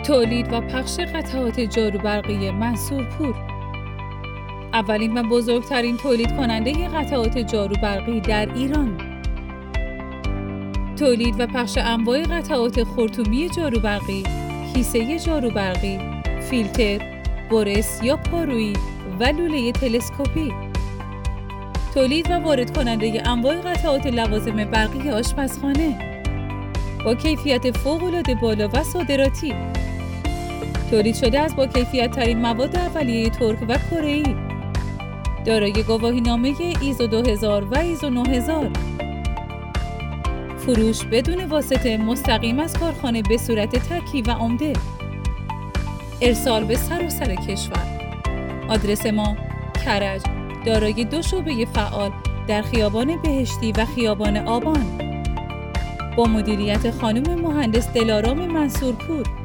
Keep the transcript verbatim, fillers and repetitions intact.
تولید و پخش قطعات جاروبرقی منصورپور، اولین و بزرگترین تولید کننده قطعات جاروبرقی در ایران. تولید و پخش انواع قطعات خرطومی جاروبرقی، کیسه جاروبرقی، فیلتر، برس یا پارویی و لوله تلسکوپی. تولید و وارد کننده انواع قطعات لوازم برقی آشپزخانه با کیفیت فوق‌العاده بالا و صادراتی. تولید شده از با کیفیت ترین مواد اولیه ترک و کره‌ای، دارای گواهینامه ایزو دو هزار و ایزو نه هزار. فروش بدون واسطه مستقیم از کارخانه به صورت تکی و عمده. ارسال به سراسر کشور. آدرس ما کرج، دارای دو شعبه فعال در خیابان بهشتی و خیابان آبان، با مدیریت خانم مهندس دلارام منصورپور.